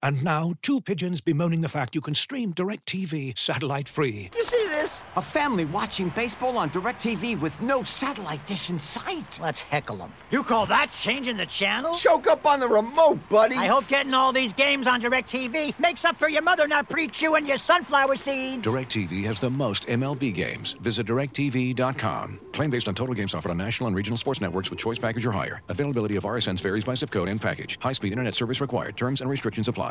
And now, two pigeons bemoaning the fact you can stream DirecTV satellite-free. You see this? A family watching baseball on DirecTV with no satellite dish in sight. Let's heckle them. You call that changing the channel? Choke up on the remote, buddy. I hope getting all these games on DirecTV makes up for your mother not pre-chewing your sunflower seeds. DirecTV has the most MLB games. Visit DirecTV.com. Claim based on total games offered on national and regional sports networks with choice package or higher. Availability of RSNs varies by zip code and package. High-speed internet service required. Terms and restrictions apply.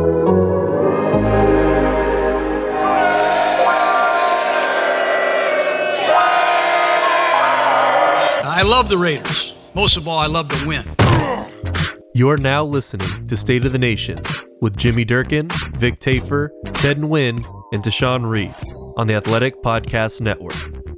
I love the Raiders. Most of all, I love to win. You're now listening to State of the Nation with Jimmy Durkin, Vic Tafur, Ted Nguyen, and Tashawn Reed on the Athletic Podcast Network.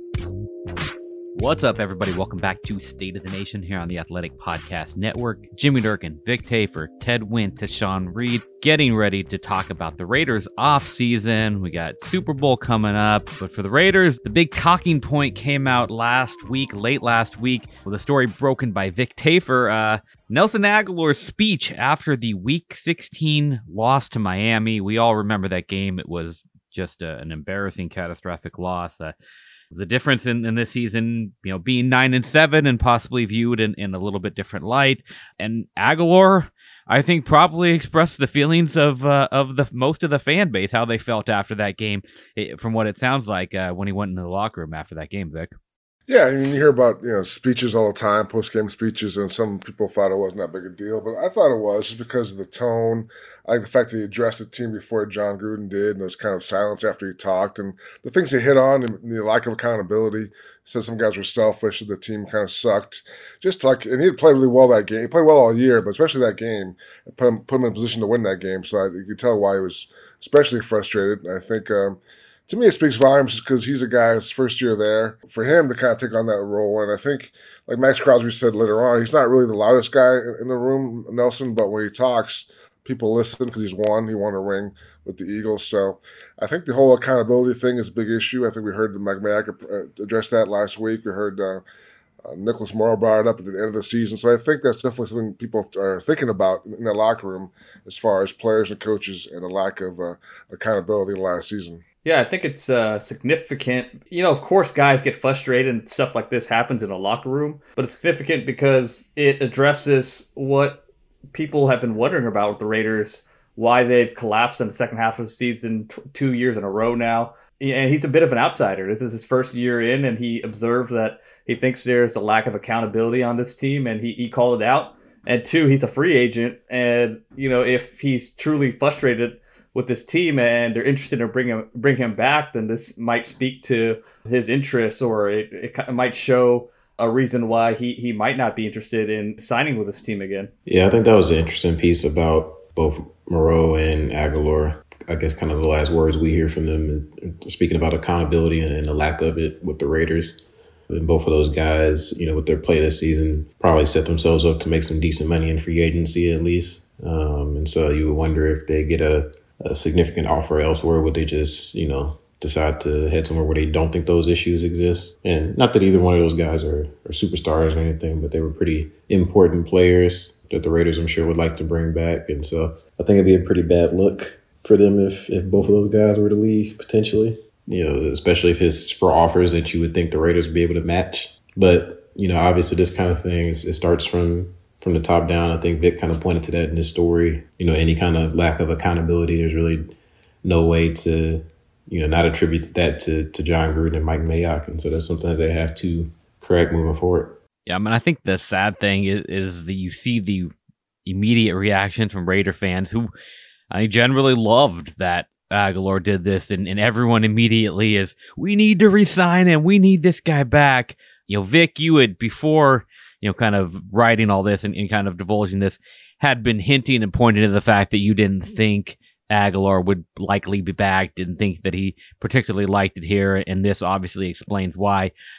What's up, everybody? Welcome back to State of the Nation here on the Athletic Podcast Network. Jimmy Durkin, Vic Tafur, Ted Nguyen, Tashawn Reed, getting ready to talk about the Raiders off-season. We got Super Bowl coming up, but for the Raiders, the big talking point came out late last week, with a story broken by Vic Tafur. Nelson Agholor's speech after the Week 16 loss to Miami. We all remember that game. It was just an embarrassing, catastrophic loss. The difference in this season, being 9-7 and possibly viewed in a little bit different light. And Agholor, I think, probably expressed the feelings of the most of the fan base, how they felt after that game, from what it sounds like when he went into the locker room after that game, Vic. Yeah, I mean, you hear about speeches all the time, post-game speeches, and some people thought it wasn't that big a deal, but I thought it was just because of the tone. I like the fact that he addressed the team before John Gruden did, and there was kind of silence after he talked, and the things he hit on, and the lack of accountability. He said some guys were selfish, and the team kind of sucked. And he had played really well that game. He played well all year, but especially that game, it put him in a position to win that game. So you could tell why he was especially frustrated. I think. To me, it speaks volumes because he's a guy, his first year there. For him to kind of take on that role, and I think, like Max Crosby said later on, he's not really the loudest guy in the room, Nelson, but when he talks, people listen because he won a ring with the Eagles. So I think the whole accountability thing is a big issue. I think we heard Mike Mayock address that last week. We heard Nicholas Morrow brought it up at the end of the season. So I think that's definitely something people are thinking about in the locker room as far as players and coaches and the lack of accountability last season. Yeah, I think it's significant. Of course, guys get frustrated and stuff like this happens in a locker room, but it's significant because it addresses what people have been wondering about with the Raiders, why they've collapsed in the second half of the season 2 years in a row now. And he's a bit of an outsider. This is his first year in, and he observed that he thinks there's a lack of accountability on this team, and he called it out. And two, he's a free agent, and if he's truly frustrated with this team and they're interested in bring him back, then this might speak to his interests, or it might show a reason why he might not be interested in signing with this team again. Yeah, I think that was an interesting piece about both Moreau and Agholor. I guess kind of the last words we hear from them, speaking about accountability and the lack of it with the Raiders. And both of those guys, with their play this season, probably set themselves up to make some decent money in free agency at least. And so you would wonder if they get a significant offer elsewhere, would they just, decide to head somewhere where they don't think those issues exist? And not that either one of those guys are superstars or anything, but they were pretty important players that the Raiders, I'm sure, would like to bring back. And so I think it'd be a pretty bad look for them if both of those guys were to leave potentially, especially if it's for offers that you would think the Raiders would be able to match. But, obviously this kind of thing, it starts from the top down. I think Vic kind of pointed to that in his story. Any kind of lack of accountability, there's really no way to, not attribute that to John Gruden and Mike Mayock. And so that's something that they have to correct moving forward. Yeah, I think the sad thing is that you see the immediate reactions from Raider fans who I generally loved that Agholor did this, and everyone immediately is, we need to resign him. We need this guy back. Vic, you had before, kind of writing all this and kind of divulging this, had been hinting and pointing to the fact that you didn't think Agholor would likely be back, didn't think that he particularly liked it here, and this obviously explains why.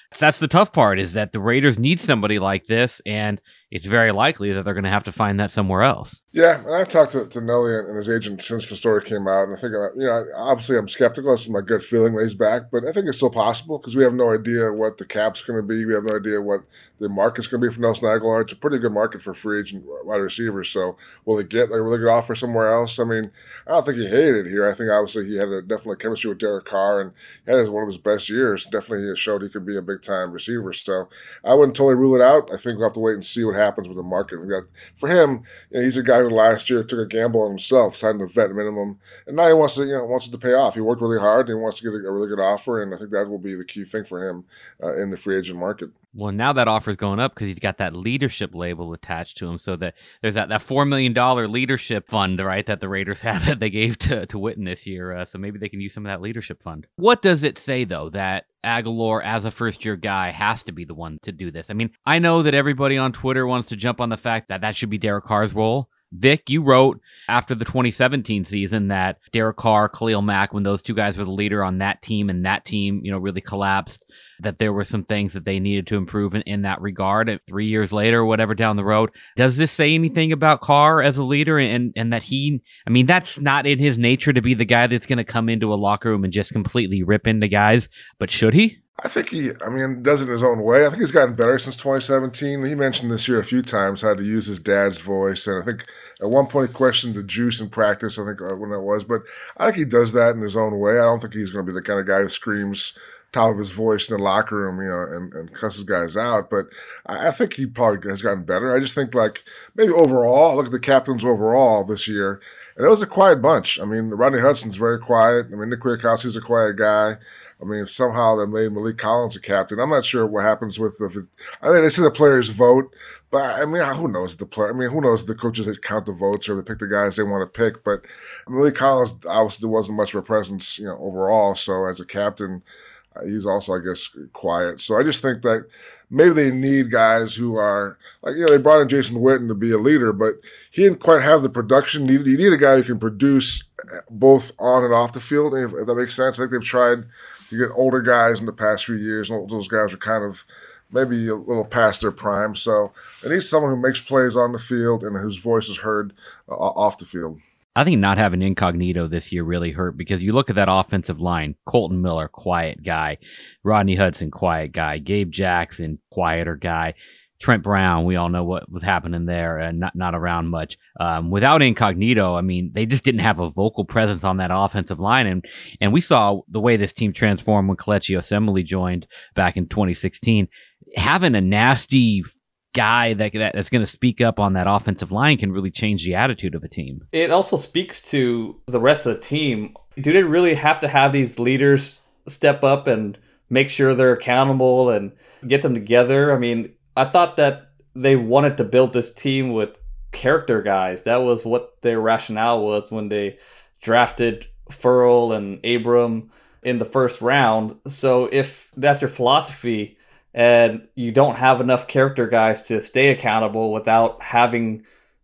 So that's the tough part, is that the Raiders need somebody like this, and it's very likely that they're going to have to find that somewhere else. Yeah, and I've talked to Nelly and his agent since the story came out, and I think, obviously I'm skeptical. This is my gut feeling that he's back, but I think it's still possible because we have no idea what the cap's going to be. We have no idea what the market's going to be for Nelson Aguilar. It's a pretty good market for free agent wide receivers, so will he get a really good offer somewhere else? I mean, I don't think he hated it here. I think obviously he had definitely chemistry with Derek Carr, and he had one of his best years. Definitely showed he could be a big-time receiver, so I wouldn't totally rule it out. I think we'll have to wait and see what happens with the market. For him, he's a guy who last year took a gamble on himself, signed a vet minimum, and now he wants it to pay off. He worked really hard, and he wants to get a really good offer, and I think that will be the key thing for him in the free agent market. Well, now that offer is going up because he's got that leadership label attached to him. So that there's that $4 million leadership fund, right, that the Raiders have that they gave to Witten this year. So maybe they can use some of that leadership fund. What does it say, though, that Aguilar, as a first-year guy, has to be the one to do this? I mean, I know that everybody on Twitter wants to jump on the fact that should be Derek Carr's role. Vic, you wrote after the 2017 season that Derek Carr, Khalil Mack, when those two guys were the leader on that team, and that team, really collapsed, that there were some things that they needed to improve in that regard. And 3 years later, or whatever down the road, does this say anything about Carr as a leader and that that's not in his nature to be the guy that's going to come into a locker room and just completely rip into guys, but should he? I think he does it in his own way. I think he's gotten better since 2017. He mentioned this year a few times how to use his dad's voice. And I think at one point he questioned the juice in practice, I think when that was. But I think he does that in his own way. I don't think he's going to be the kind of guy who screams top of his voice in the locker room, and cusses guys out. But I think he probably has gotten better. I just think, maybe overall, look at the captains overall this year, and it was a quiet bunch. Rodney Hudson's very quiet. Nick Kwiatkowski's a quiet guy. Somehow they made Malik Collins a captain. I'm not sure what happens with they say the players vote, but who knows the player? Who knows the coaches that count the votes or they pick the guys they want to pick? But Malik Collins obviously wasn't much of a presence, overall. So as a captain, he's also, I guess, quiet. So I just think that maybe they need guys who are they brought in Jason Witten to be a leader, but he didn't quite have the production. You need a guy who can produce both on and off the field, if that makes sense. I think they've tried to get older guys in the past few years. Those guys are kind of maybe a little past their prime. So they need someone who makes plays on the field and whose voice is heard off the field. I think not having Incognito this year really hurt because you look at that offensive line, Colton Miller, quiet guy, Rodney Hudson, quiet guy, Gabe Jackson, quieter guy, Trent Brown, we all know what was happening there and not around much. Without Incognito, they just didn't have a vocal presence on that offensive line. And we saw the way this team transformed when Kelechi Osemele joined back in 2016. Having a nasty guy that's going to speak up on that offensive line can really change the attitude of a team. It also speaks to the rest of the team. Do they really have to have these leaders step up and make sure they're accountable and get them together? I thought that they wanted to build this team with character guys. That was what their rationale was when they drafted Furl and Abram in the first round. So if that's your philosophy and you don't have enough character guys to stay accountable without having,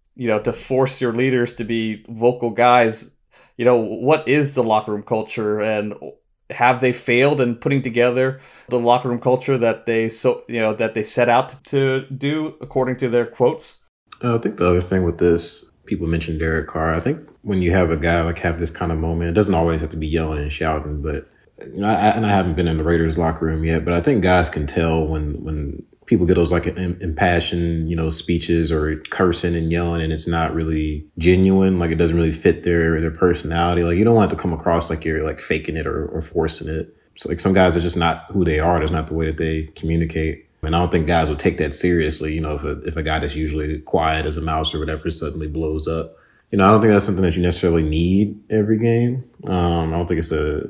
to force your leaders to be vocal guys, what is the locker room culture, and have they failed in putting together the locker room culture that they set out to do according to their quotes? I think the other thing with this, people mentioned Derek Carr. I think when you have a guy have this kind of moment, it doesn't always have to be yelling and shouting, but I haven't been in the Raiders locker room yet, but I think guys can tell when people get those impassioned, speeches or cursing and yelling, and it's not really genuine. It doesn't really fit their personality. You don't want it to come across like you're faking it or forcing it. So some guys are just not who they are. That's not the way that they communicate. And I don't think guys would take that seriously. If a guy that's usually quiet as a mouse or whatever suddenly blows up. I don't think that's something that you necessarily need every game. I don't think it's a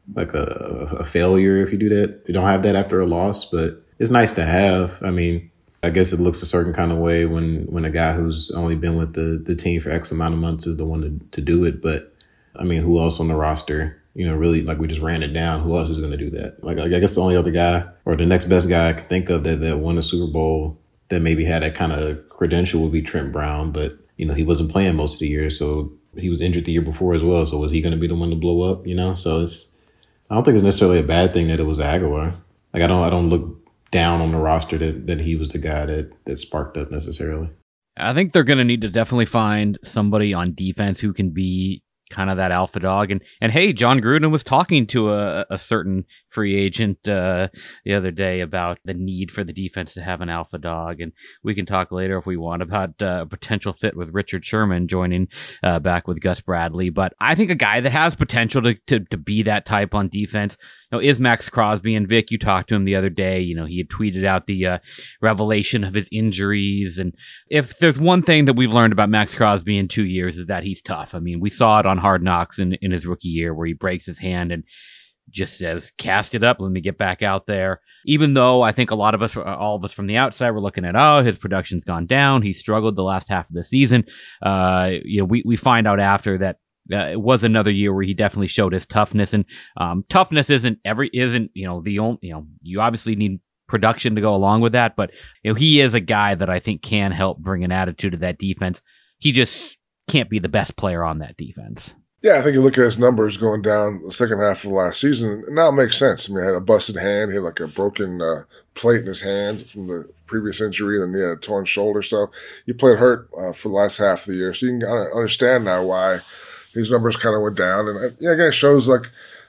failure if you do that. You don't have that after a loss, but it's nice to have. I guess it looks a certain kind of way when a guy who's only been with the team for X amount of months is the one to do it. But who else on the roster? Really, we just ran it down. Who else is going to do that? I guess the only other guy or the next best guy I can think of that won a Super Bowl that maybe had that kind of credential would be Trent Brown. But, he wasn't playing most of the year. So he was injured the year before as well. So was he going to be the one to blow up? So I don't think it's necessarily a bad thing that it was Aguilar. I don't look down on the roster that he was the guy that sparked up necessarily. I think they're going to need to definitely find somebody on defense who can be kind of that alpha dog. And hey, John Gruden was talking to a certain free agent the other day about the need for the defense to have an alpha dog. And we can talk later if we want about a potential fit with Richard Sherman joining back with Gus Bradley. But I think a guy that has potential to be that type on defense, is Max Crosby. And Vic, you talked to him the other day. He had tweeted out the revelation of his injuries. And if there's one thing that we've learned about Max Crosby in 2 years is that he's tough. I mean, we saw it on Hard Knocks in his rookie year where he breaks his hand and just says, cast it up, let me get back out there. Even though I think all of us from the outside were looking at, his production's gone down. He struggled the last half of the season. We find out after that it was another year where he definitely showed his toughness, and toughness isn't the only, you obviously need production to go along with that, but he is a guy that I think can help bring an attitude to that defense. He just can't be the best player on that defense. Yeah, I think you look at his numbers going down the second half of last season, and now it makes sense. I mean, he had a busted hand, he had like a broken plate in his hand from the previous injury, and then he had a torn shoulder, so he played hurt for the last half of the year. So you can understand now why these numbers kind of went down. And again, it shows like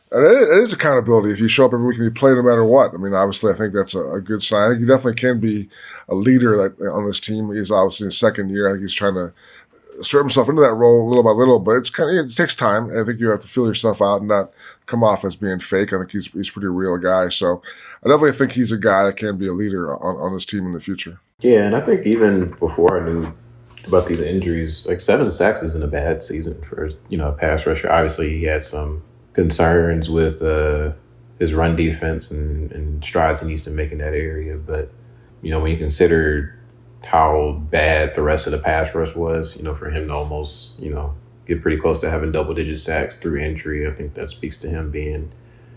it is accountability. If you show up every week and you play no matter what, I mean, obviously I think that's a good sign. I think he definitely can be a leader on this team. He's obviously in his second year. I think he's trying to assert himself into that role little by little, but it takes time. I think you have to feel yourself out and not come off as being fake. I think he's a pretty real guy. So I definitely think he's a guy that can be a leader on this team in the future. Yeah, and I think even before I knew about these injuries, like 7 sacks isn't a bad season for a pass rusher. Obviously, he had some concerns with his run defense and strides he needs to make in that area. But when you consider how bad the rest of the pass rush was, for him to almost get pretty close to having double-digit sacks through injury, I think that speaks to him being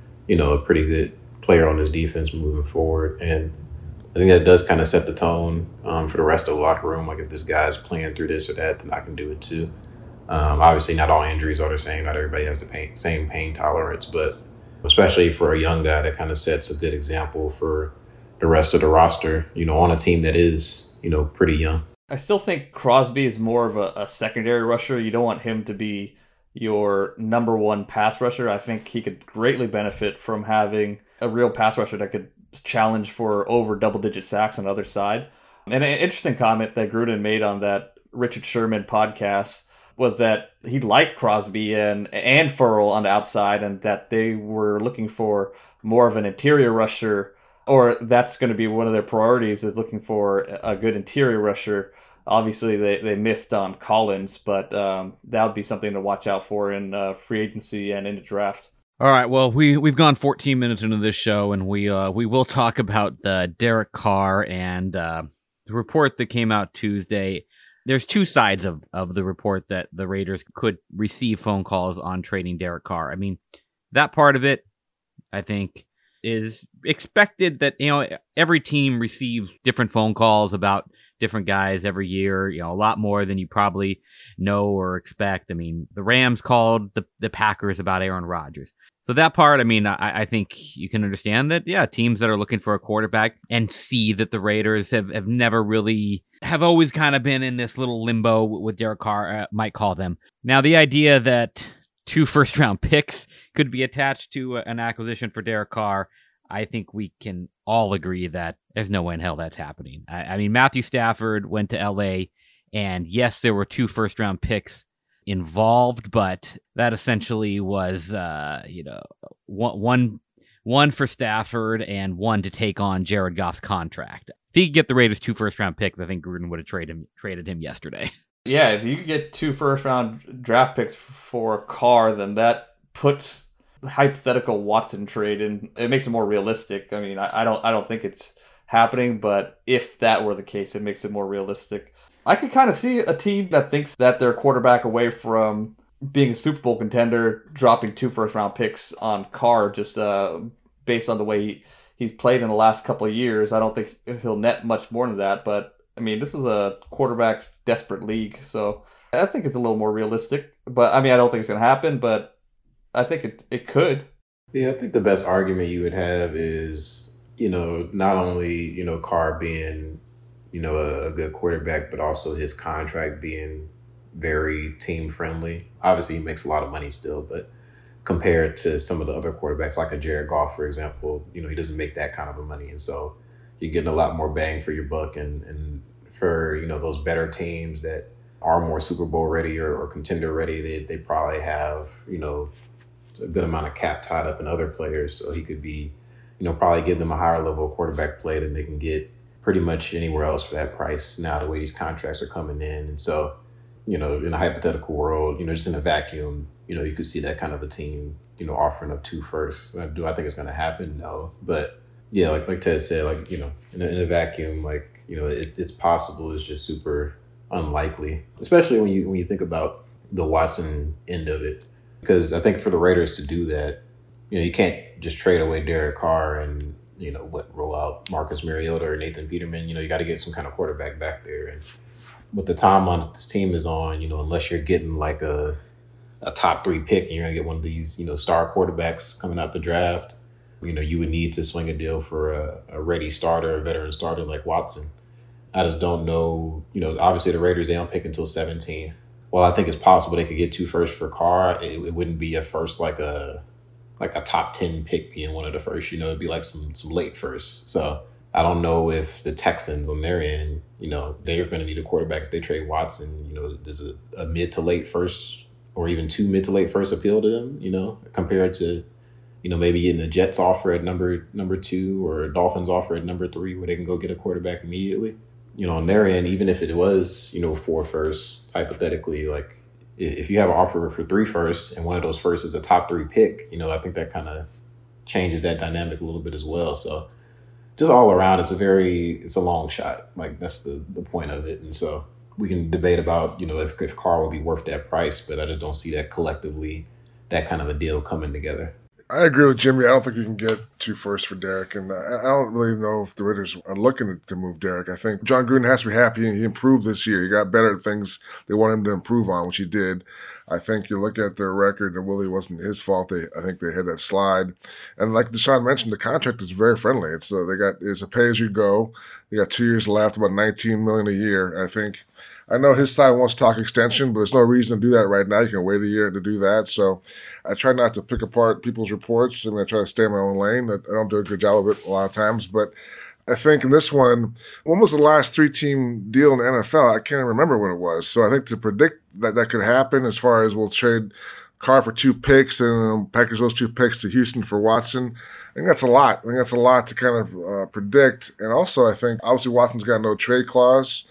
a pretty good player on his defense moving forward. And I think that does kind of set the tone for the rest of the locker room. Like, if this guy's playing through this or that, then I can do it too. Obviously, not all injuries are the same. Not everybody has the same pain tolerance, but especially for a young guy, that kind of sets a good example for the rest of the roster, on a team that is, pretty young. I still think Crosby is more of a secondary rusher. You don't want him to be your number one pass rusher. I think he could greatly benefit from having a real pass rusher that could challenge for over double-digit sacks on the other side. And an interesting comment that Gruden made on that Richard Sherman podcast was that he liked Crosby and Ferrell on the outside, and that they were looking for more of an interior rusher, or that's going to be one of their priorities, is looking for a good interior rusher. Obviously, they missed on Collins, but that would be something to watch out for in free agency and in the draft. All right, well, we've gone 14 minutes into this show, and we will talk about Derek Carr and the report that came out Tuesday. There's two sides of the report that the Raiders could receive phone calls on trading Derek Carr. I mean, that part of it, I think, is expected that, every team receives different phone calls about different guys every year, a lot more than you probably know or expect. I mean, the Rams called the Packers about Aaron Rodgers. So that part, I mean, I think you can understand that, teams that are looking for a quarterback and see that the Raiders have never really, have always kind of been in this little limbo with Derek Carr, might call them. Now, the idea that 2 first-round picks could be attached to an acquisition for Derek Carr, I think we can all agree that there's no way in hell that's happening. I mean, Matthew Stafford went to LA, and yes, there were 2 first-round picks involved, but that essentially was, one for Stafford and one to take on Jared Goff's contract. If he could get the Raiders 2 first-round picks, I think Gruden would have traded him yesterday. Yeah, if you could get 2 first-round draft picks for Carr, then that puts the hypothetical Watson trade in. It makes it more realistic. I mean, I don't think it's happening, but if that were the case, it makes it more realistic. I could kind of see a team that thinks that they're a quarterback away from being a Super Bowl contender dropping 2 first-round picks on Carr just based on the way he's played in the last couple of years. I don't think he'll net much more than that, but I mean, this is a quarterback's desperate league, so I think it's a little more realistic. But I mean, I don't think it's going to happen, but I think it could. Yeah, I think the best argument you would have is not only, Carr being, a good quarterback, but also his contract being very team friendly. Obviously, he makes a lot of money still, but compared to some of the other quarterbacks, like a Jared Goff, for example, he doesn't make that kind of a money. And so you're getting a lot more bang for your buck. And for, those better teams that are more Super Bowl ready or contender ready, they probably have, a good amount of cap tied up in other players. So he could be, probably give them a higher level of quarterback play than they can get pretty much anywhere else for that price now, the way these contracts are coming in. And so, in a hypothetical world, just in a vacuum, you could see that kind of a team, offering up 2 firsts. Do I think it's going to happen? No. But yeah, like Ted said, in a vacuum, it's possible. It's just super unlikely, especially when you think about the Watson end of it. Because I think for the Raiders to do that, you can't just trade away Derek Carr and, roll out Marcus Mariota or Nathan Peterman. You got to get some kind of quarterback back there. And with the timeline this team is on, unless you're getting like a top 3 pick and you're going to get one of these, star quarterbacks coming out the draft, you would need to swing a deal for a ready starter, a veteran starter like Watson. I just don't know, obviously the Raiders, they don't pick until 17th. Well, I think it's possible they could get 2 firsts for Carr. It wouldn't be a first like a top 10 pick being one of the first, it'd be like some late firsts. So I don't know if the Texans on their end, they're going to need a quarterback if they trade Watson. Does a mid to late first or even 2 mid to late first appeal to them, compared to, maybe getting the Jets offer at number 2 or a Dolphins offer at number 3 where they can go get a quarterback immediately. On their end, even if it was, 4 firsts, hypothetically, like if you have an offer for 3 firsts and one of those firsts is a top 3 pick, I think that kind of changes that dynamic a little bit as well. So just all around, it's a long shot. Like that's the point of it. And so we can debate about, if Carr would be worth that price, but I just don't see that collectively, that kind of a deal coming together. I agree with Jimmy. I don't think you can get 2 firsts for Derek, and I don't really know if the Raiders are looking to move Derek. I think John Gruden has to be happy. He improved this year. He got better at things they want him to improve on, which he did. I think you look at their record, and really wasn't his fault. I think they had that slide, and like Deshaun mentioned, the contract is very friendly. It's a pay as you go. They got 2 years left, about $19 million a year. I know his side wants to talk extension, but there's no reason to do that right now. You can wait a year to do that. So I try not to pick apart people's reports. I try to stay in my own lane. I don't do a good job of it a lot of times. But I think in this one, when was the last 3-team deal in the NFL? I can't remember when it was. So I think to predict that could happen as far as we'll trade Carr for 2 picks and package those 2 picks to Houston for Watson, I think that's a lot. I think that's a lot to kind of predict. And also I think obviously Watson's got no trade clause.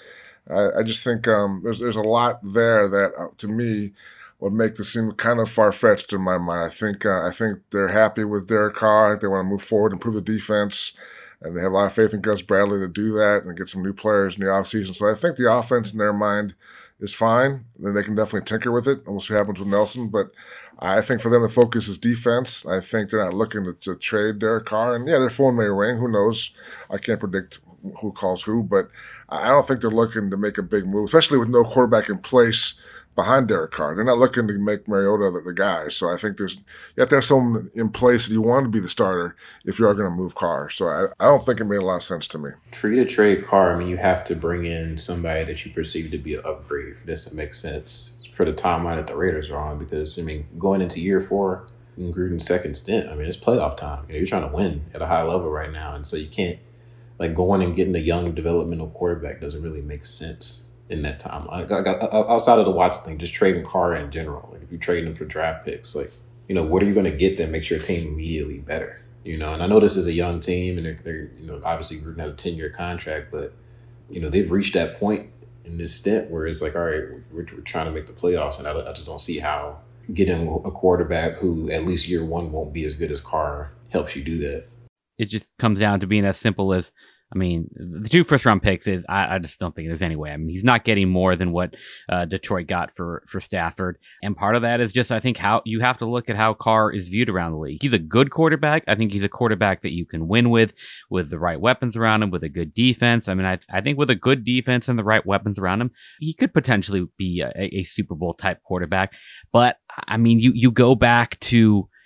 I just think there's a lot there that to me would make this seem kind of far-fetched in my mind. I think they're happy with Derek Carr. I think they want to move forward, improve the defense, and they have a lot of faith in Gus Bradley to do that and get some new players in the offseason. So I think the offense in their mind is fine. Then they can definitely tinker with it, and we'll see what happens with Nelson. But I think for them the focus is defense. I think they're not looking to trade Derek Carr. And yeah, their phone may ring. Who knows? I can't predict who calls who, but I don't think they're looking to make a big move, especially with no quarterback in place behind Derek Carr. They're not looking to make Mariota the guy. So I think you have to have someone in place that you want to be the starter if you are going to move Carr. So I don't think it made a lot of sense to me. For you to trade Carr, you have to bring in somebody that you perceive to be an upgrade for this to make sense for the timeline that the Raiders are on. Because, going into year 4 in Gruden's second stint, it's playoff time. You're trying to win at a high level right now. And so you can't, going and getting a young developmental quarterback doesn't really make sense in that time. Outside of the Watson thing, just trading Carr in general. If you trade them for draft picks, what are you going to get that makes your team immediately better? And I know this is a young team, and they're obviously Gruden has a 10-year contract, but they've reached that point in this stint where it's like, all right, we're trying to make the playoffs, and I just don't see how getting a quarterback who at least year 1 won't be as good as Carr helps you do that. It just comes down to being as simple as, the 2 first-round picks is, I just don't think there's any way. He's not getting more than what Detroit got for Stafford. And part of that is just, I think, how you have to look at how Carr is viewed around the league. He's a good quarterback. I think he's a quarterback that you can win with the right weapons around him, with a good defense. I think with a good defense and the right weapons around him, he could potentially be a Super Bowl type quarterback. But, you go back to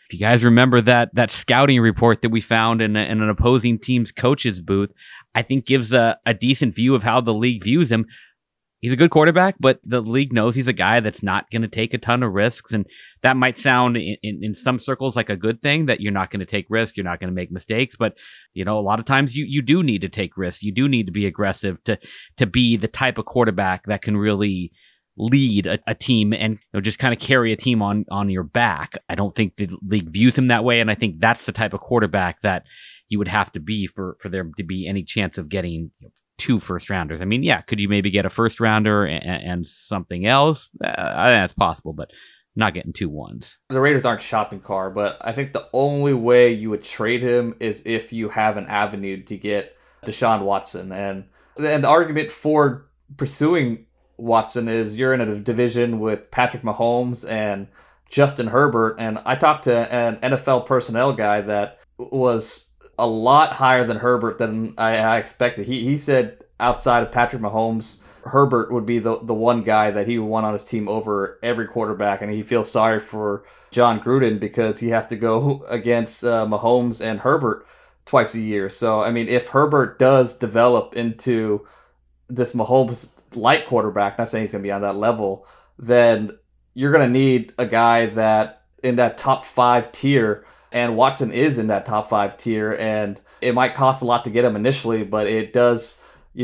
If you guys remember that scouting report that we found in an opposing team's coach's booth, I think gives a decent view of how the league views him. He's a good quarterback, but the league knows he's a guy that's not going to take a ton of risks. And that might sound in some circles like a good thing, that you're not going to take risks, you're not going to make mistakes. But, a lot of times you do need to take risks. You do need to be aggressive to be the type of quarterback that can really lead a team and just kind of carry a team on your back. I don't think the league views him that way. And I think that's the type of quarterback that you would have to be for there to be any chance of getting 2 first rounders. I mean, yeah, could you maybe get a first rounder and something else? I think that's possible, but not getting 2 ones. The Raiders aren't shopping Carr, but I think the only way you would trade him is if you have an avenue to get Deshaun Watson. And the argument for pursuing Watson is you're in a division with Patrick Mahomes and Justin Herbert. And I talked to an NFL personnel guy that was a lot higher than Herbert than I expected. He said outside of Patrick Mahomes, Herbert would be the one guy that he would want on his team over every quarterback. And he feels sorry for John Gruden because he has to go against Mahomes and Herbert twice a year. So, I mean, if Herbert does develop into this Mahomes-like quarterback, not saying he's going to be on that level, then you're going to need a guy that in that top 5 tier. And Watson is in that top 5 tier, and it might cost a lot to get him initially, but it does,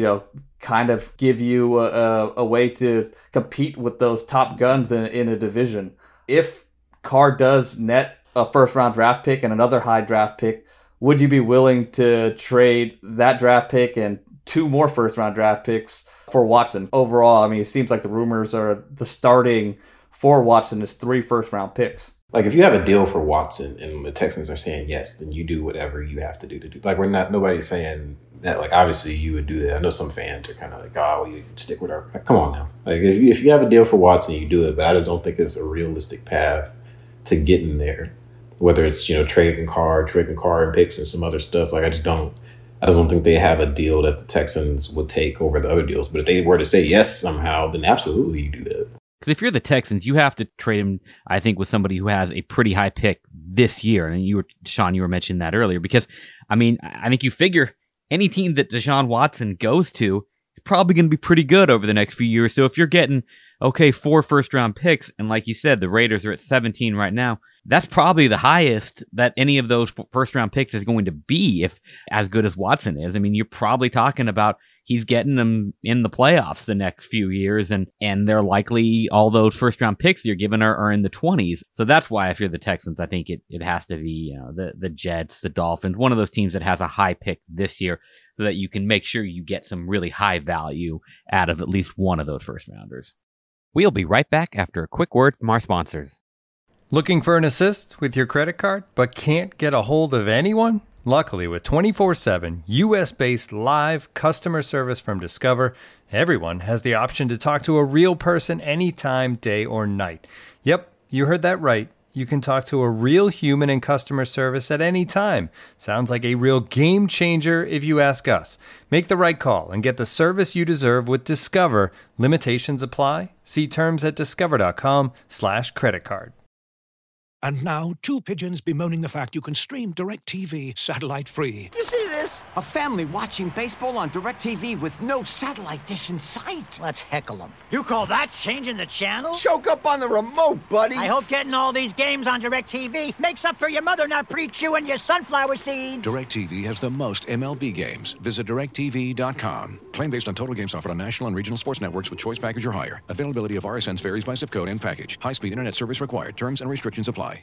kind of give you a way to compete with those top guns in a division. If Carr does net a first-round draft pick and another high draft pick, would you be willing to trade that draft pick and 2 more first-round draft picks for Watson? Overall, I mean, it seems like the rumors are the starting for Watson is 3 first-round picks. Like, if you have a deal for Watson and the Texans are saying yes, then you do whatever you have to do. Like, nobody's saying that, like, obviously you would do that. I know some fans are kind of like, oh, well, you stick with our, like, come on now. Like, if you have a deal for Watson, you do it, but I just don't think it's a realistic path to getting there. Whether it's, trading Carr and picks and some other stuff. Like, I just don't think they have a deal that the Texans would take over the other deals. But if they were to say yes somehow, then absolutely you do that. Because if you're the Texans, you have to trade him, I think, with somebody who has a pretty high pick this year. And Sean, you were mentioning that earlier. Because, I mean, I think you figure any team that Deshaun Watson goes to is probably going to be pretty good over the next few years. So if you're getting, 4 first-round picks, and like you said, the Raiders are at 17 right now, that's probably the highest that any of those first-round picks is going to be if as good as Watson is. I mean, you're probably talking about he's getting them in the playoffs the next few years, and they're likely all those first-round picks you're given are in the 20s. So that's why if you're the Texans, I think it has to be the Jets, the Dolphins, one of those teams that has a high pick this year so that you can make sure you get some really high value out of at least one of those first-rounders. We'll be right back after a quick word from our sponsors. Looking for an assist with your credit card but can't get a hold of anyone? Luckily, with 24/7 U.S.-based live customer service from Discover, everyone has the option to talk to a real person anytime, day or night. Yep, you heard that right. You can talk to a real human in customer service at any time. Sounds like a real game changer if you ask us. Make the right call and get the service you deserve with Discover. Limitations apply. See terms at discover.com/creditcard. And now, 2 pigeons bemoaning the fact you can stream DirecTV satellite-free. You see this? A family watching baseball on DirecTV with no satellite dish in sight. Let's heckle them. You call that changing the channel? Choke up on the remote, buddy. I hope getting all these games on DirecTV makes up for your mother not pre-chewing your sunflower seeds. DirecTV has the most MLB games. Visit DirecTV.com. Claim based on total games offered on national and regional sports networks with choice package or higher. Availability of RSNs varies by zip code and package. High-speed internet service required. Terms and restrictions apply.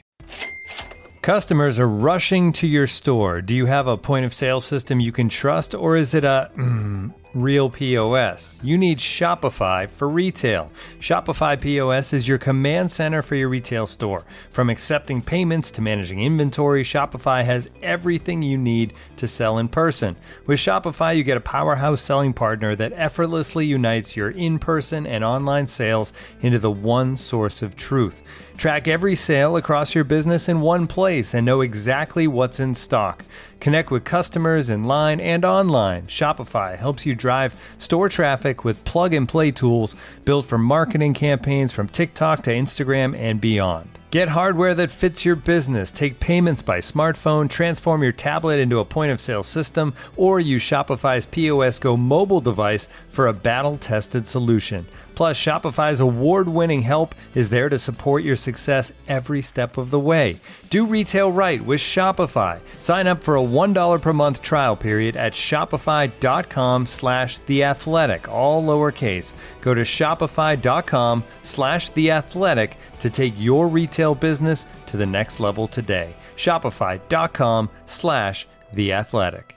Customers are rushing to your store. Do you have a point of sale system you can trust, or is it a real POS? You need Shopify for retail. Shopify POS is your command center for your retail store. From accepting payments to managing inventory, Shopify has everything you need to sell in person. With Shopify, you get a powerhouse selling partner that effortlessly unites your in-person and online sales into the one source of truth. Track every sale across your business in one place and know exactly what's in stock. Connect with customers in line and online. Shopify helps you drive store traffic with plug-and-play tools built for marketing campaigns from TikTok to Instagram and beyond. Get hardware that fits your business. Take payments by smartphone, transform your tablet into a point-of-sale system, or use Shopify's POS Go mobile device for a battle-tested solution. Plus, Shopify's award-winning help is there to support your success every step of the way. Do retail right with Shopify. Sign up for a $1 per month trial period at shopify.com/theathletic, all lowercase. Go to shopify.com/theathletic to take your retail business to the next level today. Shopify.com/theathletic.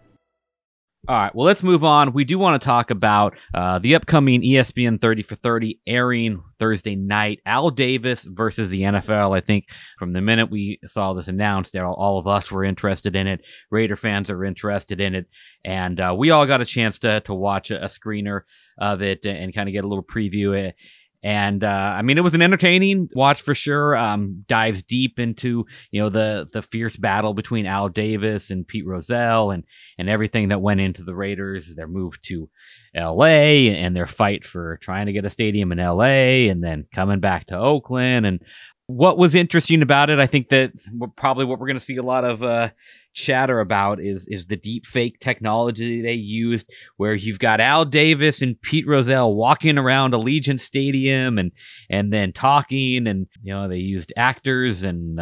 All right, well, let's move on. We do want to talk about the upcoming ESPN 30 for 30 airing Thursday night. Al Davis versus the NFL. I think from the minute we saw this announced, all of us were interested in it. Raider fans are interested in it. And we all got a chance to watch a screener of it and kind of get a little preview. And I mean, it was an entertaining watch for sure. Dives deep into the fierce battle between Al Davis and Pete Rozelle and everything that went into the Raiders, their move to LA and their fight for trying to get a stadium in LA and then coming back to Oakland. And what was interesting about it, I think that probably what we're going to see a lot of chatter about is the deep fake technology they used, where you've got Al Davis and Pete Rozelle walking around Allegiant Stadium and then talking, and they used actors and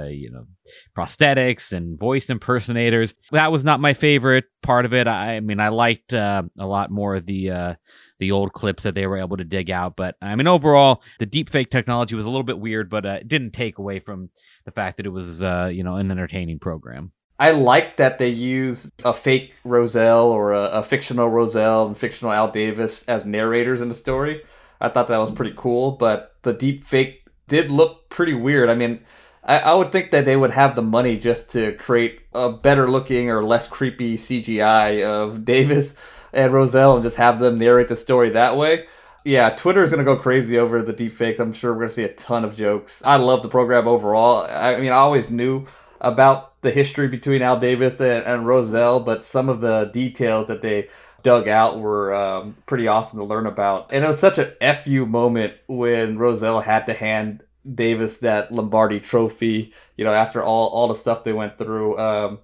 prosthetics and voice impersonators. That was not my favorite part of it. I mean, I liked a lot more of the old clips that they were able to dig out. But I mean, overall, the deepfake technology was a little bit weird, but it didn't take away from the fact that it was, an entertaining program. I like that they used a fake Rozelle or a fictional Rozelle and fictional Al Davis as narrators in the story. I thought that was pretty cool, but the deepfake did look pretty weird. I mean, I would think that they would have the money just to create a better looking or less creepy CGI of Davis and Rozelle and just have them narrate the story that way. Yeah, Twitter is going to go crazy over the deepfakes. I'm sure we're going to see a ton of jokes. I love the program overall. I mean, I always knew about the history between Al Davis and Rozelle, but some of the details that they dug out were pretty awesome to learn about. And it was such an FU moment when Rozelle had to hand Davis that Lombardi trophy, after all the stuff they went through.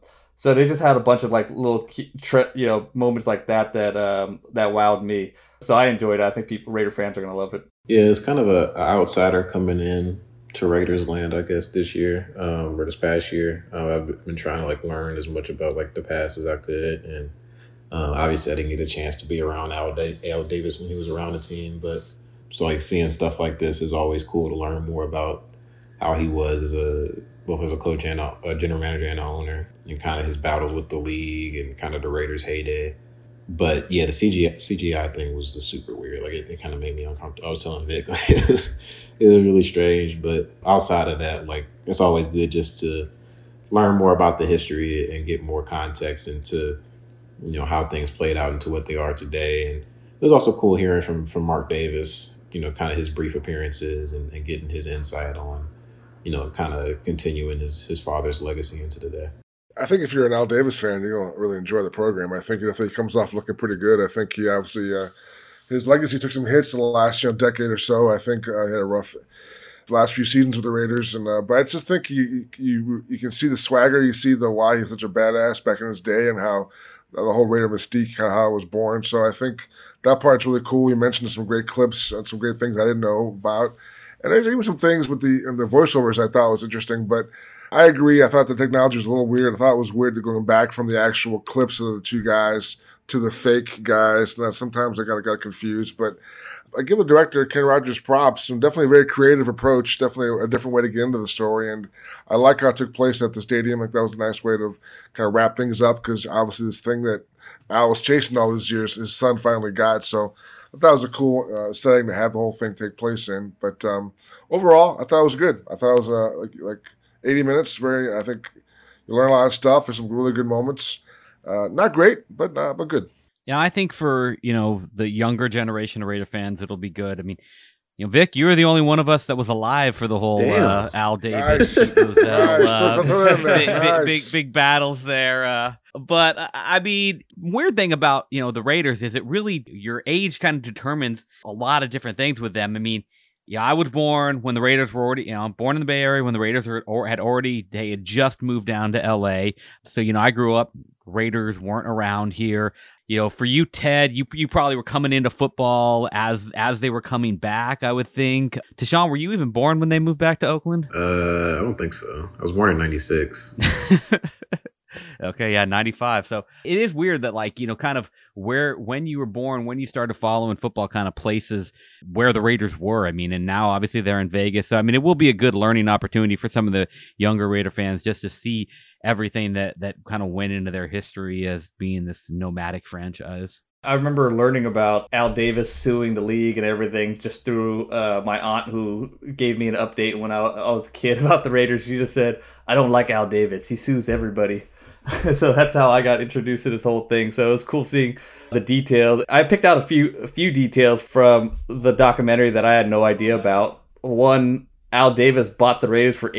So they just had a bunch of like little moments like that wowed me. So I enjoyed it. I think Raider fans are going to love it. Yeah, it's kind of an outsider coming in to Raiders land, I guess, this year or this past year. I've been trying to learn as much about the past as I could, and obviously I didn't get a chance to be around Al Davis when he was around the team, but so seeing stuff like this is always cool to learn more about how he was both as a coach and a general manager and an owner, and kind of his battles with the league and kind of the Raiders' heyday. But yeah, the CGI thing was just super weird. It kind of made me uncomfortable. I was telling Vic, it was really strange. But outside of that, it's always good just to learn more about the history and get more context into, how things played out into what they are today. And it was also cool hearing from Mark Davis, kind of his brief appearances and getting his insight on, kind of continuing his father's legacy into the day. I think if you're an Al Davis fan, you're going to really enjoy the program. I think if he comes off looking pretty good, I think he obviously, his legacy took some hits in the last decade or so. I think he had a rough last few seasons with the Raiders. But I just think you can see the swagger. You see why he was such a badass back in his day and how the whole Raider mystique, kind of how it was born. So I think that part's really cool. You mentioned some great clips and some great things I didn't know about. And there's even some things with the voiceovers I thought was interesting, but I agree. I thought the technology was a little weird. I thought it was weird going back from the actual clips of the two guys to the fake guys. Now, sometimes I got confused, but I give the director, Ken Rogers, props. And definitely a very creative approach, definitely a different way to get into the story. And I like how it took place at the stadium. That was a nice way to kind of wrap things up, because obviously this thing that Al was chasing all these years, his son finally got. So I thought it was a cool setting to have the whole thing take place in. But overall, I thought it was good. I thought it was like 80 minutes. I think you learn a lot of stuff. There's some really good moments. Not great, but good. Yeah, I think for the younger generation of Raider fans, it'll be good. I mean, Vic, you were the only one of us that was alive for the whole Al Davis, big battles there. But I mean, weird thing about the Raiders is it really your age kind of determines a lot of different things with them. I mean, I was born when the Raiders were already, I'm born in the Bay Area when the Raiders had just moved down to LA. So, I grew up, Raiders weren't around here. For you, Ted, you probably were coming into football as they were coming back, I would think. Tashawn, were you even born when they moved back to Oakland? I don't think so. I was born in 96. Okay, yeah, 95. So it is weird that, kind of when you were born, when you started following football, kind of places where the Raiders were. I mean, and now obviously they're in Vegas. So, I mean, it will be a good learning opportunity for some of the younger Raider fans just to see everything that kind of went into their history as being this nomadic franchise. I remember learning about Al Davis suing the league and everything just through my aunt, who gave me an update when I was a kid about the Raiders. She just said, "I don't like Al Davis. He sues everybody." So that's how I got introduced to this whole thing. So it was cool seeing the details. I picked out a few details from the documentary that I had no idea about. One, Al Davis bought the Raiders for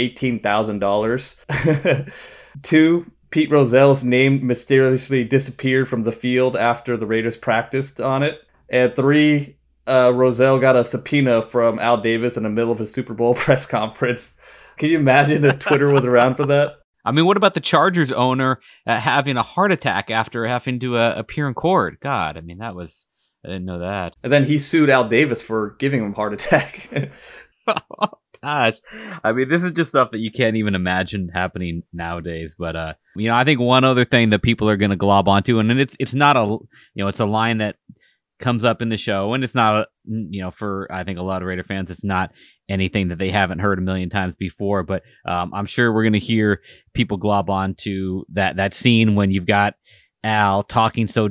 $18,000. 2, Pete Rozelle's name mysteriously disappeared from the field after the Raiders practiced on it. And 3, Rozelle got a subpoena from Al Davis in the middle of his Super Bowl press conference. Can you imagine if Twitter was around for that? I mean, what about the Chargers owner having a heart attack after having to appear in court? God, I mean, I didn't know that. And then he sued Al Davis for giving him a heart attack. Oh, gosh. I mean, this is just stuff that you can't even imagine happening nowadays. But, I think one other thing that people are going to glob onto, and it's not it's a line that comes up in the show, and it's not, for, I think, a lot of Raider fans, it's not anything that they haven't heard a million times before, but I'm sure we're going to hear people glob on to that scene when you've got Al talking so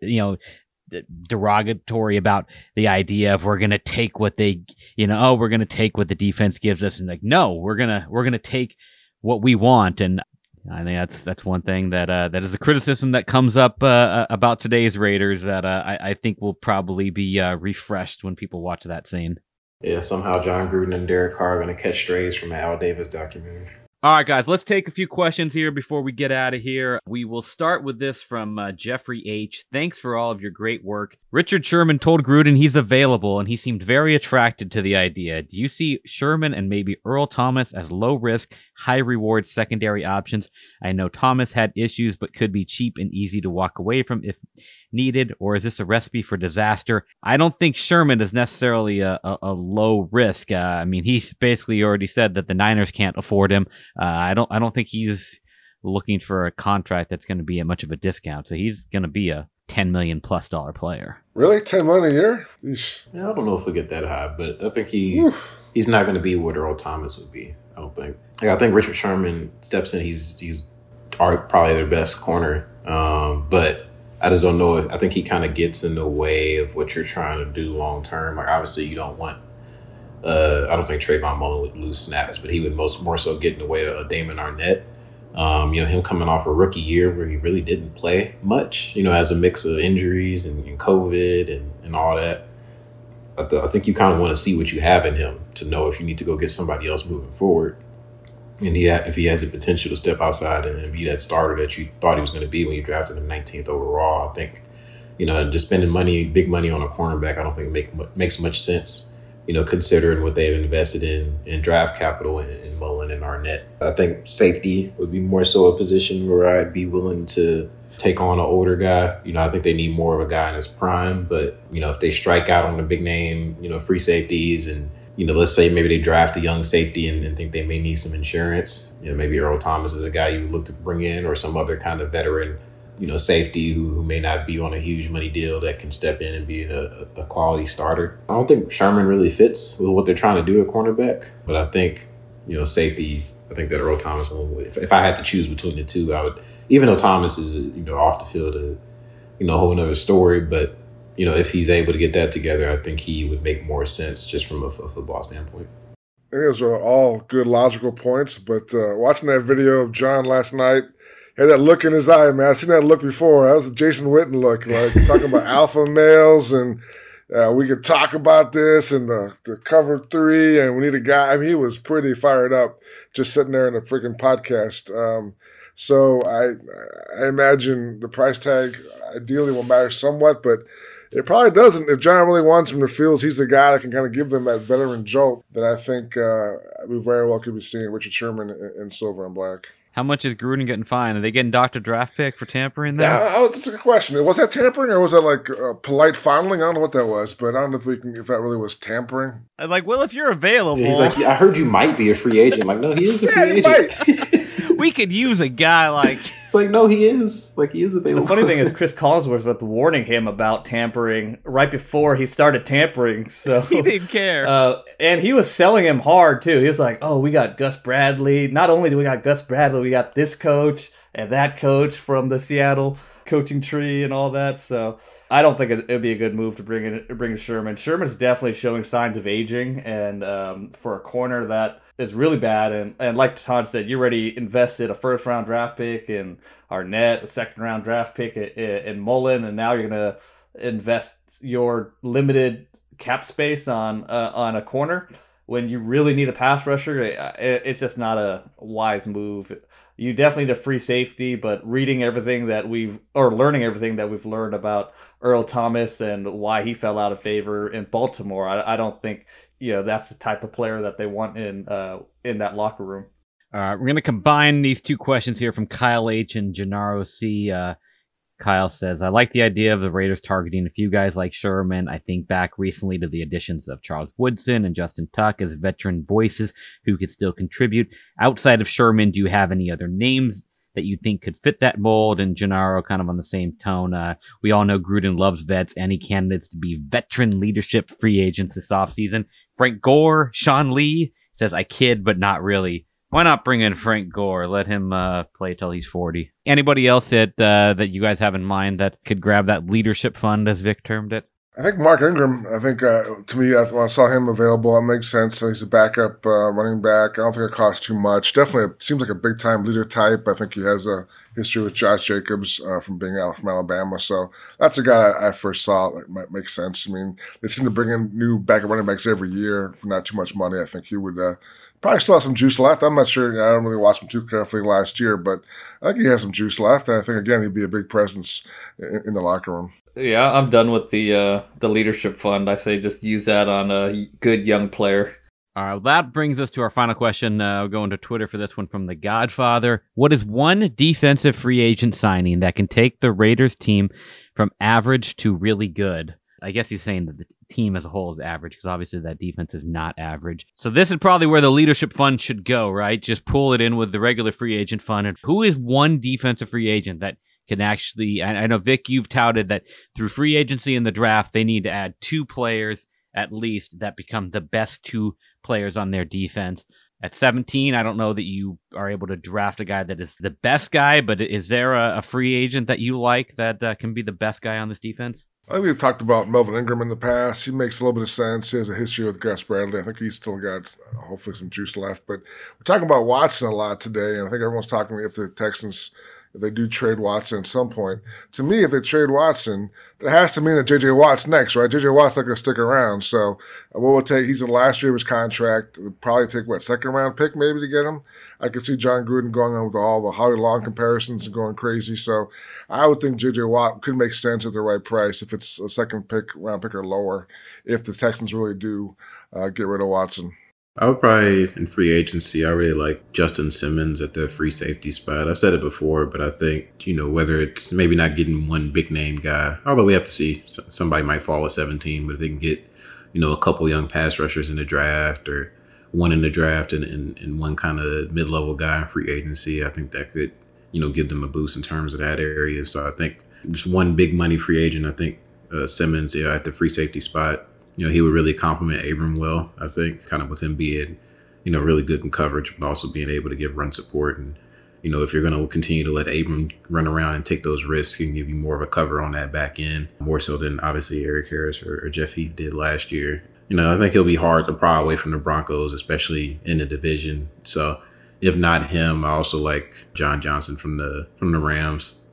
derogatory about the idea of we're going to take what we're going to take what the defense gives us, and like, no, we're going to take what we want. And I think that's one thing that is a criticism that comes up about today's Raiders that I think will probably be refreshed when people watch that scene. Yeah, somehow John Gruden and Derek Carr are going to catch strays from an Al Davis documentary. All right, guys, let's take a few questions here before we get out of here. We will start with this from Jeffrey H. Thanks for all of your great work. Richard Sherman told Gruden he's available, and he seemed very attracted to the idea. Do you see Sherman and maybe Earl Thomas as low-risk, high-reward secondary options? I know Thomas had issues, but could be cheap and easy to walk away from if needed, or is this a recipe for disaster? I don't think Sherman is necessarily a low risk. I mean, he's basically already said that the Niners can't afford him. I don't think he's looking for a contract that's going to be at much of a discount. So he's going to be a $10 million+ player. Really? $10 million a year? Yeah, I don't know if we get that high, but I think he's not going to be what Earl Thomas would be. I don't think. I think Richard Sherman steps in. He's probably their best corner, but I just don't know I think he kind of gets in the way of what you're trying to do long term. Like, obviously, you don't want. I don't think Trayvon Mullen would lose snaps, but he would more so get in the way of Damon Arnett. Him coming off a rookie year where he really didn't play much, as a mix of injuries and COVID and all that. I think you kind of want to see what you have in him to know if you need to go get somebody else moving forward. And if he has the potential to step outside and be that starter that you thought he was going to be when you drafted him 19th overall, I think, just spending big money on a cornerback, I don't think makes much sense. Considering what they've invested in draft capital in Mullen and Arnett. I think safety would be more so a position where I'd be willing to take on an older guy. I think they need more of a guy in his prime, but, if they strike out on the big name, free safeties and, let's say maybe they draft a young safety and think they may need some insurance. Maybe Earl Thomas is a guy you would look to bring in, or some other kind of veteran safety who may not be on a huge money deal that can step in and be a quality starter. I don't think Sherman really fits with what they're trying to do at cornerback, but I think, safety, I think that Earl Thomas, if I had to choose between the two, I would, even though Thomas is, off the field, a whole another story, but, if he's able to get that together, I think he would make more sense just from a football standpoint. I think those are all good logical points, but watching that video of John last night, he had that look in his eye, man. I've seen that look before. That was a Jason Witten look, like talking about alpha males and we could talk about this and the cover 3, and we need a guy. I mean, he was pretty fired up just sitting there in a freaking podcast. So I imagine the price tag ideally will matter somewhat, but it probably doesn't. If John really wants him to feel he's the guy that can kind of give them that veteran jolt, then I think we very well could be seeing Richard Sherman in silver and black. How much is Gruden getting fined? Are they getting Dr. Draft Pick for tampering there? Yeah, that's a good question. Was that tampering or was that like polite fondling? I don't know what that was, but I don't know if that really was tampering. Like, well, if you're available. Yeah, he's like, I heard you might be a free agent. I'm like, no, he is a free agent. We could use a guy like... It's like, no, he is. Like, he is available. The funny thing is Chris Collinsworth was warning him about tampering right before he started tampering. So he didn't care. And he was selling him hard, too. He was like, oh, we got Gus Bradley. Not only do we got Gus Bradley, we got this coach and that coach from the Seattle coaching tree and all that. So I don't think it'd be a good move to bring in Sherman. Sherman's definitely showing signs of aging, and for a corner that is really bad. And like Todd said, you already invested a first-round draft pick in Arnett, a second-round draft pick in Mullen, and now you're going to invest your limited cap space on a corner when you really need a pass rusher. It's just not a wise move. You definitely need a free safety, but learning everything that we've learned about Earl Thomas and why he fell out of favor in Baltimore, I don't think that's the type of player that they want in that locker room. All right, we're going to combine these two questions here from Kyle H. and Gennaro C. Kyle says, I like the idea of the Raiders targeting a few guys like Sherman. I think back recently to the additions of Charles Woodson and Justin Tuck as veteran voices who could still contribute. Outside of Sherman, do you have any other names that you think could fit that mold? And Gennaro, kind of on the same tone, we all know Gruden loves vets. Any candidates to be veteran leadership free agents this offseason? Frank Gore, Sean Lee says, I kid, but not really. Why not bring in Frank Gore? Let him play till he's 40. Anybody else that you guys have in mind that could grab that leadership fund, as Vic termed it? I think Mark Ingram. I think to me, when I saw him available, it makes sense. He's a backup running back. I don't think it costs too much. Definitely seems like a big time leader type. I think he has a history with Josh Jacobs from being out from Alabama. So that's a guy I first saw that might make sense. I mean, they seem to bring in new backup running backs every year for not too much money. I think he would probably still have some juice left. I'm not sure. I don't really watch him too carefully last year, but I think he has some juice left. And I think, again, he'd be a big presence in the locker room. Yeah, I'm done with the leadership fund. I say just use that on a good young player. All right, well, that brings us to our final question. We'll go into Twitter for this one from The Godfather. What is one defensive free agent signing that can take the Raiders team from average to really good? I guess he's saying that the team as a whole is average because obviously that defense is not average. So this is probably where the leadership fund should go, right? Just pull it in with the regular free agent fund. And who is one defensive free agent that can actually, I know, Vic, you've touted that through free agency and the draft, they need to add 2 players at least that become the best 2 players on their defense. At 17, I don't know that you are able to draft a guy that is the best guy, but is there a free agent that you like that can be the best guy on this defense? I think we've talked about Melvin Ingram in the past. He makes a little bit of sense. He has a history with Gus Bradley. I think he's still got hopefully some juice left. But we're talking about Watson a lot today, and I think everyone's talking if the Texans, if they do trade Watson at some point. To me, if they trade Watson, that has to mean that J.J. Watt's next, right? J.J. Watt's not going to stick around. So what will take, he's in the last year of his contract. It'll probably take, second-round pick maybe to get him? I could see John Gruden going on with all the Howie Long comparisons and going crazy. So I would think J.J. Watt could make sense at the right price if it's a second-round pick or lower, if the Texans really do get rid of Watson. I would probably, in free agency, I really like Justin Simmons at the free safety spot. I've said it before, but I think, whether it's maybe not getting one big name guy, although we have to see, somebody might fall at 17, but if they can get, a couple young pass rushers in the draft or one in the draft and one kind of mid-level guy in free agency, I think that could, give them a boost in terms of that area. So I think just one big money free agent, I think Simmons, at the free safety spot, he would really complement Abram well, I think, kind of with him being, really good in coverage, but also being able to give run support. And, if you're going to continue to let Abram run around and take those risks and give you more of a cover on that back end, more so than obviously Eric Harris or Jeff Heath did last year. I think he'll be hard to pry away from the Broncos, especially in the division. So if not him, I also like John Johnson from the Rams.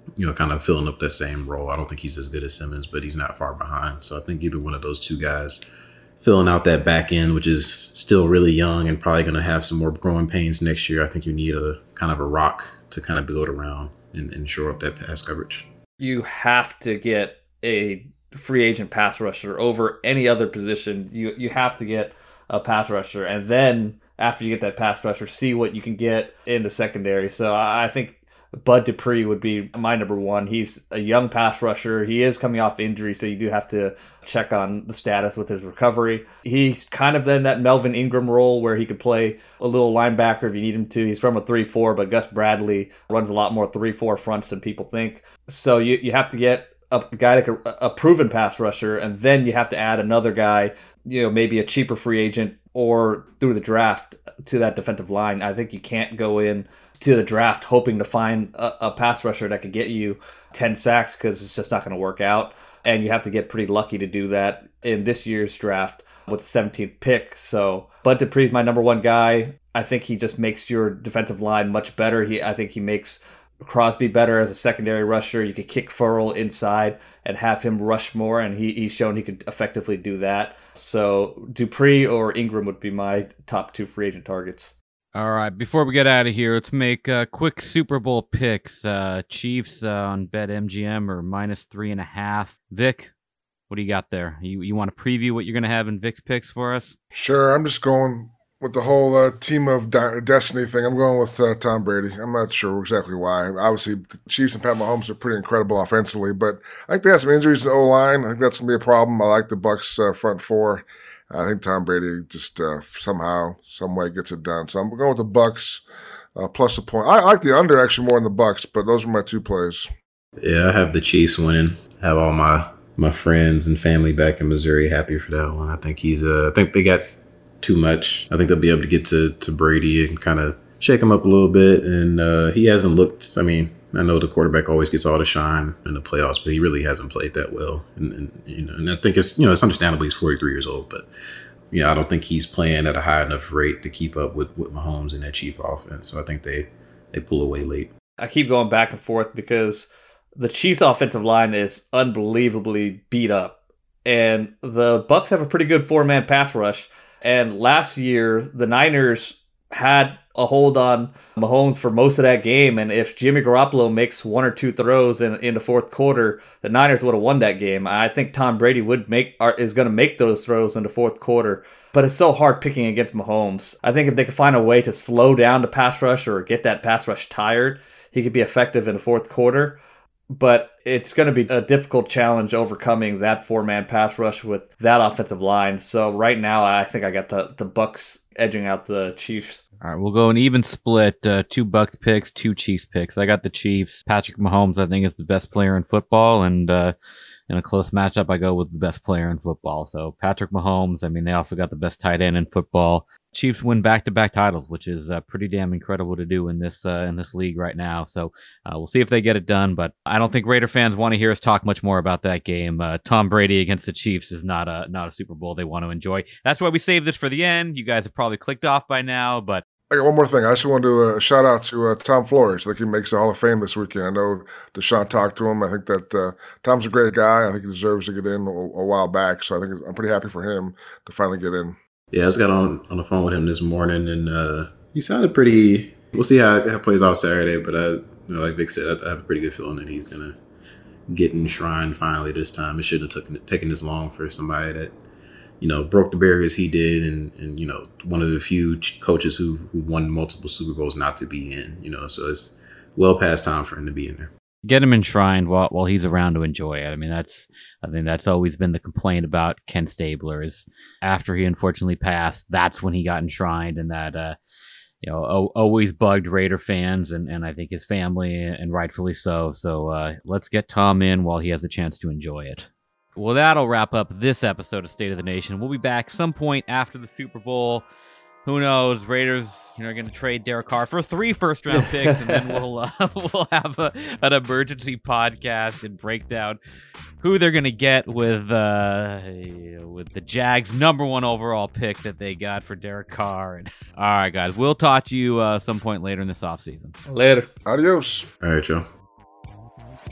kind of filling up that same role. I don't think he's as good as Simmons, but he's not far behind. So I think either one of those two guys filling out that back end, which is still really young and probably going to have some more growing pains next year. I think you need a kind of a rock to kind of build around and shore up that pass coverage. You have to get a free agent pass rusher over any other position. You have to get a pass rusher, and then after you get that pass rusher, see what you can get in the secondary. So I think Bud Dupree would be my number one. He's a young pass rusher. He is coming off injury, so you do have to check on the status with his recovery. He's kind of in that Melvin Ingram role where he could play a little linebacker if you need him to. He's from a 3-4, but Gus Bradley runs a lot more 3-4 fronts than people think. So you have to get a guy like a proven pass rusher, and then you have to add another guy, maybe a cheaper free agent or through the draft to that defensive line. I think you can't go in to the draft hoping to find a pass rusher that could get you 10 sacks because it's just not going to work out. And you have to get pretty lucky to do that in this year's draft with the 17th pick. So Bud Dupree is my number one guy. I think he just makes your defensive line much better. I think he makes Crosby better as a secondary rusher. You could kick Furl inside and have him rush more, and he's shown he could effectively do that. So Dupree or Ingram would be my top two free agent targets. All right, before we get out of here, let's make quick Super Bowl picks. Chiefs on BetMGM are -3.5. Vic, what do you got there? You want to preview what you're going to have in Vic's picks for us? Sure, I'm just going with the whole team of destiny thing. I'm going with Tom Brady. I'm not sure exactly why. Obviously, the Chiefs and Pat Mahomes are pretty incredible offensively, but I think they have some injuries in the O-line. I think that's going to be a problem. I like the Bucs front four. I think Tom Brady just somehow, some way gets it done. So I'm going with the Bucs plus a point. I like the under actually more than the Bucs, but those are my two plays. Yeah, I have the Chiefs winning. Have all my friends and family back in Missouri happy for that one. I think I think they got too much. I think they'll be able to get to Brady and kind of shake him up a little bit. And he hasn't looked, I know the quarterback always gets all the shine in the playoffs, but he really hasn't played that well. And I think it's understandable he's 43 years old, but I don't think he's playing at a high enough rate to keep up with Mahomes and that Chiefs offense. So I think they pull away late. I keep going back and forth because the Chiefs offensive line is unbelievably beat up, and the Bucs have a pretty good 4-man pass rush. And last year, the Niners had a hold on Mahomes for most of that game, and if Jimmy Garoppolo makes one or two throws in the fourth quarter, the Niners would have won that game. I think Tom Brady is going to make those throws in the fourth quarter, but it's so hard picking against Mahomes. I think if they could find a way to slow down the pass rush or get that pass rush tired, he could be effective in the fourth quarter. But it's going to be a difficult challenge overcoming that 4-man pass rush with that offensive line. So right now, I think I got the Bucs edging out the Chiefs. All right, we'll go an even split. 2 Bucs picks, 2 Chiefs picks. I got the Chiefs. Patrick Mahomes, I think, is the best player in football, and in a close matchup, I go with the best player in football. So Patrick Mahomes. They also got the best tight end in football. Chiefs win back-to-back titles, which is pretty damn incredible to do in this league right now. So we'll see if they get it done. But I don't think Raider fans want to hear us talk much more about that game. Tom Brady against the Chiefs is not a Super Bowl they want to enjoy. That's why we saved this for the end. You guys have probably clicked off by now, but I got one more thing. I just want to do a shout out to Tom Flores. I think he makes the Hall of Fame this weekend. I know Deshaun talked to him. I think that Tom's a great guy. I think he deserves to get in a while back. So I think I'm pretty happy for him to finally get in. Yeah, I just got on the phone with him this morning, and he sounded pretty. We'll see how it plays out Saturday, but like Vic said, I have a pretty good feeling that he's gonna get enshrined finally this time. It shouldn't have taken this long for somebody that broke the barriers he did, and one of the few coaches who won multiple Super Bowls not to be in. So it's well past time for him to be in there. Get him enshrined while he's around to enjoy it. I think that's always been the complaint about Ken Stabler is after he unfortunately passed, that's when he got enshrined, and that always bugged Raider fans and I think his family, and rightfully so. So let's get Tom in while he has a chance to enjoy it. Well, that'll wrap up this episode of State of the Nation. We'll be back some point after the Super Bowl. Who knows? Raiders are going to trade Derek Carr for 3 first-round picks, and then we'll have an emergency podcast and break down who they're going to get with the Jags' number 1 overall pick that they got for Derek Carr. And, all right, guys, we'll talk to you some point later in this offseason. Later. Adios. All right, y'all.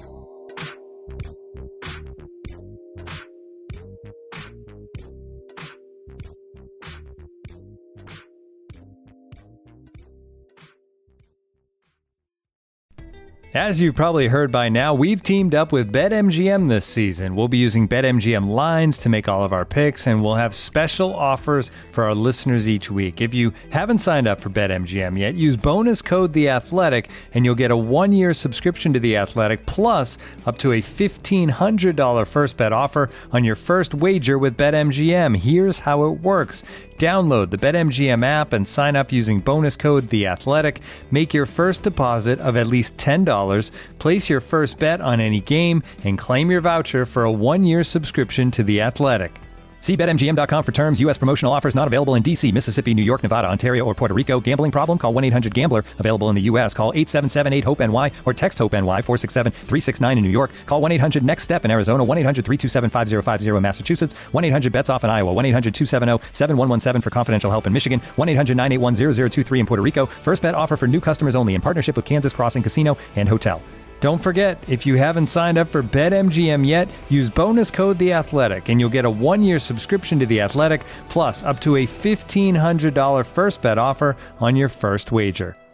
As you've probably heard by now, we've teamed up with BetMGM this season. We'll be using BetMGM lines to make all of our picks, and we'll have special offers for our listeners each week. If you haven't signed up for BetMGM yet, use bonus code The Athletic, and you'll get a 1-year subscription to The Athletic, plus up to a $1,500 first bet offer on your first wager with BetMGM. Here's how it works. Download the BetMGM app and sign up using bonus code The Athletic. Make your first deposit of at least $10. Place your first bet on any game and claim your voucher for a 1-year subscription to The Athletic. See BetMGM.com for terms. U.S. promotional offers not available in D.C., Mississippi, New York, Nevada, Ontario, or Puerto Rico. Gambling problem? Call 1-800-GAMBLER. Available in the U.S. Call 877-8-HOPE-NY or text HOPE-NY 467-369 in New York. Call 1-800-NEXT-STEP in Arizona. 1-800-327-5050 in Massachusetts. 1-800-BETS-OFF in Iowa. 1-800-270-7117 for confidential help in Michigan. 1-800-981-0023 in Puerto Rico. First bet offer for new customers only in partnership with Kansas Crossing Casino and Hotel. Don't forget, if you haven't signed up for BetMGM yet, use bonus code The Athletic, and you'll get a 1-year subscription to The Athletic, plus up to a $1,500 first bet offer on your first wager.